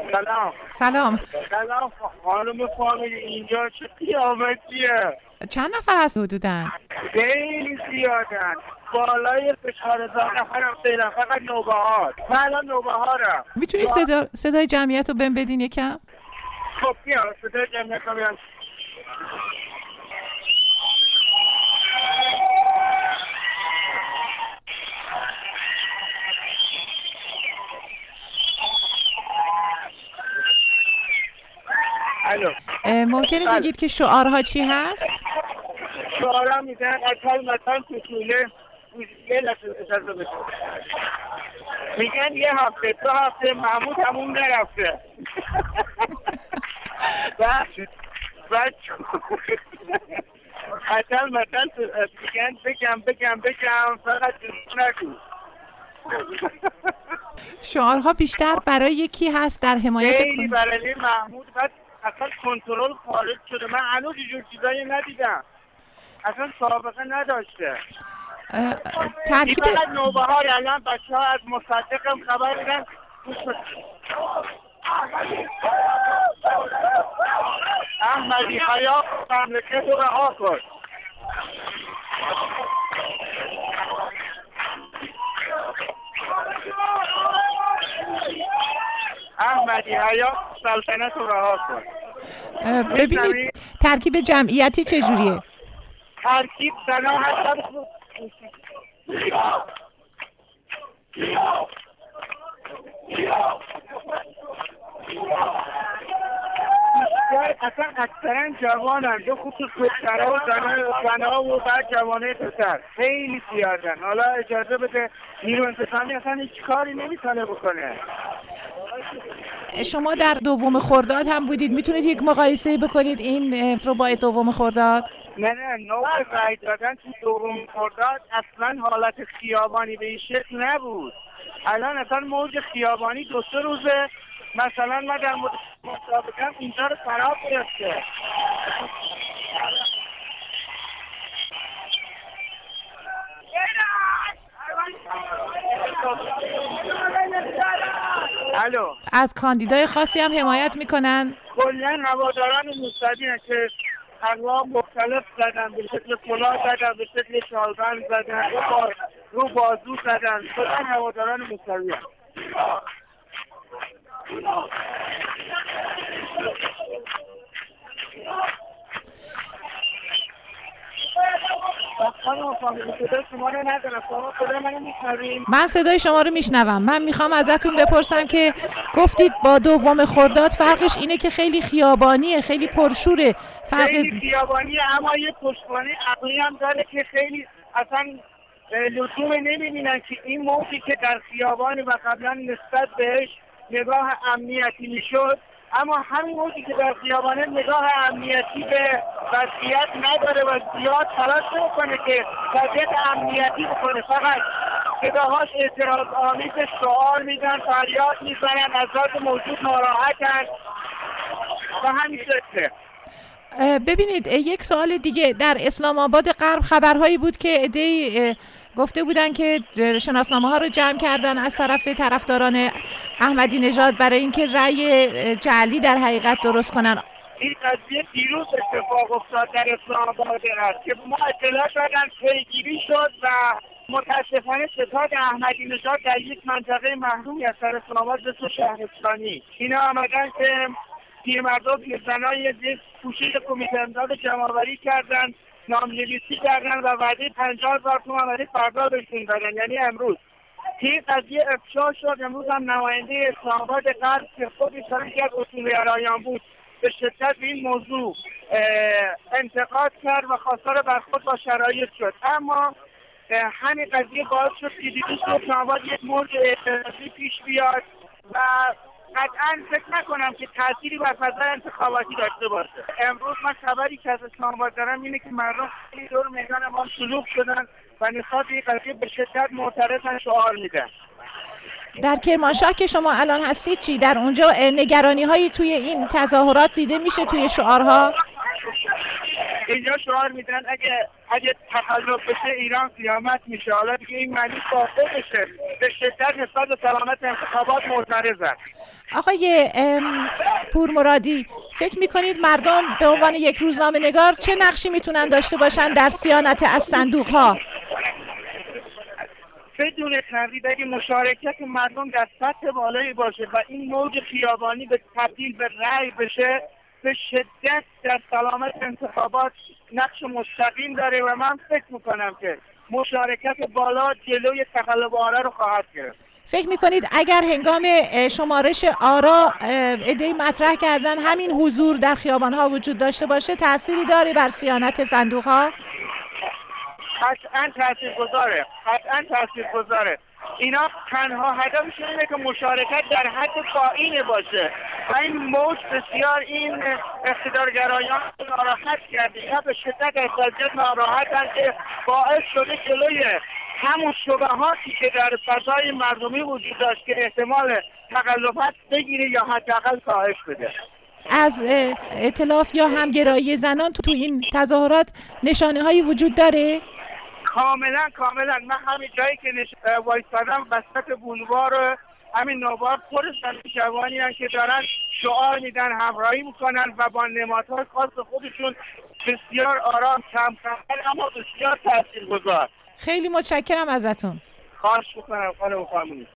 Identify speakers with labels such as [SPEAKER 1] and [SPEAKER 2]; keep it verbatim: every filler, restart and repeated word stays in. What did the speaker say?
[SPEAKER 1] سلام.
[SPEAKER 2] سلام.
[SPEAKER 1] سلام خانم فامیل، اینجا چه قیامتیه؟
[SPEAKER 2] چند نفر هست حدوداً؟
[SPEAKER 1] خیلی زیادن، بالای فشار هزار نفرم فعلا، فقط نوبهار. من الان نوبهارم.
[SPEAKER 2] میتونی صدا صدای جمعیت رو بهم بدین یکم؟
[SPEAKER 1] خب بیا صدای جمعیت رو بیان. الو.
[SPEAKER 2] ممکنه بگید که شعارها چی هست؟
[SPEAKER 1] شعارها میزن اکل مطان کسوله یه لحظه اجازه بشه. میگن یه هفته دو هفته محمود همون نرفته. بعد بعد اکل مطان میگن بگم بگم بگم فقط نگو.
[SPEAKER 2] شعارها بیشتر برای یکی هست در حمایت
[SPEAKER 1] خیلی برای محمود. بعد اصلا کنترل خارج شده. من هنوز اینجور چیزایی ندیدم، اصلا سابقه نداشته.
[SPEAKER 2] ترکیب
[SPEAKER 1] فقط نوبهار الان بچه ها از مصدقم خبر میدن احمدی حیا مملکت رو رها کن. احمدی حیا سلطنت رو رها کن.
[SPEAKER 2] ببینید ترکیب جمعیتی چجوریه؟
[SPEAKER 1] ترکیب زنا هستن اصلا اکثرا جوانن، به خصوص دخترها و زنها و بعد جوانه پسر خیلی زیادن. حالا اجازه بده نیرو انتظامی اصلا هیچ کاری نمیتونه بکنه.
[SPEAKER 2] شما در دوم خرداد هم بودید، میتونید یک مقایسه بکنید این رو با دوم خرداد؟
[SPEAKER 1] نه نه نوع رای دادن تو دوم خرداد اصلا حالت خیابانی به این شکل نبود. الان اصلا موج خیابانی دو سه روزه مثلا من در مسابقه اینجا رو خراب گرفته. الو.
[SPEAKER 2] از کاندیدای خاصی هم حمایت میکنن؟
[SPEAKER 1] کلا هواداران موسوی هستن که انواع مختلف زدن، به شکل کلاه زدن، به شکل شالبند زدن، رو, با... رو بازو زدن. کلا هواداران موسوی هستن.
[SPEAKER 2] من صدای شما رو میشنوم. من میخوام ازتون بپرسم که گفتید با دوم خرداد فرقش اینه که خیلی خیابانیه، خیلی پرشوره.
[SPEAKER 1] فرق خیلی خیابانیه اما یه پشتوانه عقلی هم داره که خیلی اصلا لزوم نمیبینن که این موقعی که در خیابان و قبلا نسبت بهش نگاه امنیتی میشد، اما همین موقعی که در خیابانه نگاه امنیتی به وضعیت نداره و زیاد تلاش نمیکنه که وضعیت امنیتی بکنه. فقط صداهاش اعتراض آمیز، شعار میدن، فریاد میزنن، از ذات موجود ناراحتن و همین شکله.
[SPEAKER 2] ببینید یک سوال دیگه، در اسلام آباد غرب خبرهایی بود که عده‌ای گفته بودن که شناسنامه ها رو جمع کردن از طرف طرفداران احمدی نژاد برای اینکه رأی جعلی در حقیقت درست کنن.
[SPEAKER 1] این قضیه دیروز اتفاق افتاد در اسلام آباد است که ما اطلاع دادن پیگیری شد و متاسفانه ستاد احمدی نژاد در یک منطقه محرومی از در اسلام آباد به شهرستانی اینا آمدن که پیرمردا پیرزنای یک پوشش کمیته امداد جمع‌آوری کردن، نام‌نویسی کردن و وعده پنجاه هزار تومان وعده فردا بهشون دادن، یعنی امروز. این قضیه افشا شد. امروز هم نماینده اسلام آباد غرب که خودش یکی از اصولگرایان بود به شدت به این موضوع انتقاد کرد و خواستار برخورد با شرایط شد. اما همین قضیه باعث شد که دیروز اسلام آباد یک موج اعتراضی پیش بیاد و قطعاً فکر نکنم که تأثیری بر فضای انتخاباتی داشته باشه. امروز من خبری که از اسلام آباد دارم اینه که مردم خیلی دور میدان ما شلوغ شدن و نسبت به این قضیه به شدت معترضن، شعار میدن.
[SPEAKER 2] در کرمانشاه که شما الان هستید چی؟ در اونجا نگرانی هایی توی این تظاهرات دیده میشه، توی شعارها؟
[SPEAKER 1] اینجا شعار میدن اگه اگه تخلف بشه ایران قیامت میشه. حالا دیگه این معنی واقع بشه. به شدت نسبت به سلامت انتخابات معترضن.
[SPEAKER 2] آقای پورمرادی، فکر میکنید مردم به عنوان یک روزنامه نگار چه نقشی میتونن داشته باشن در صیانت از صندوق ها؟
[SPEAKER 1] بدون تردید اگه مشارکت مردم در سطح بالایی باشه و این موج خیابانی به تبدیل به رأی بشه، به شدت در سلامت انتخابات نقش مستقیم داره و من فکر میکنم که مشارکت بالا جلوی تقلب آرا رو خواهد گرفت.
[SPEAKER 2] فکر میکنید اگر هنگام شمارش آرا ایده مطرح کردن همین حضور در خیابان‌ها وجود داشته باشه تأثیری داره بر صیانت صندوق‌ها؟
[SPEAKER 1] قطعاً تاثیرگذاره. قطعاً تاثیرگذاره. اینا تنها هدفشون اینه که مشارکت در حد پایین باشه و این موج بسیار این اقتدارگرایان ناراحت کرده. اینا به شدت از وضعیت ناراحتن که باعث شده جلوی همون شبهاتی که در فضای مردمی وجود داشت که احتمال تقلبات بگیره یا حداقل کاهش بده.
[SPEAKER 2] از ائتلاف یا همگرایی زنان تو این تظاهرات نشانه هایی وجود داره؟
[SPEAKER 1] کاملا کاملا. من همین جایی که نش... وایستادم وسط بولوار همین نوبار پر زن جوانی هستن که دارن شعار میدن، همراهی میکنن و با نمادهای خاص خودشون بسیار آرام، کم کم اما بسیار تاثیرگذار.
[SPEAKER 2] خیلی متشکرم ازتون.
[SPEAKER 1] خواهش میکنم خانم فرمانی.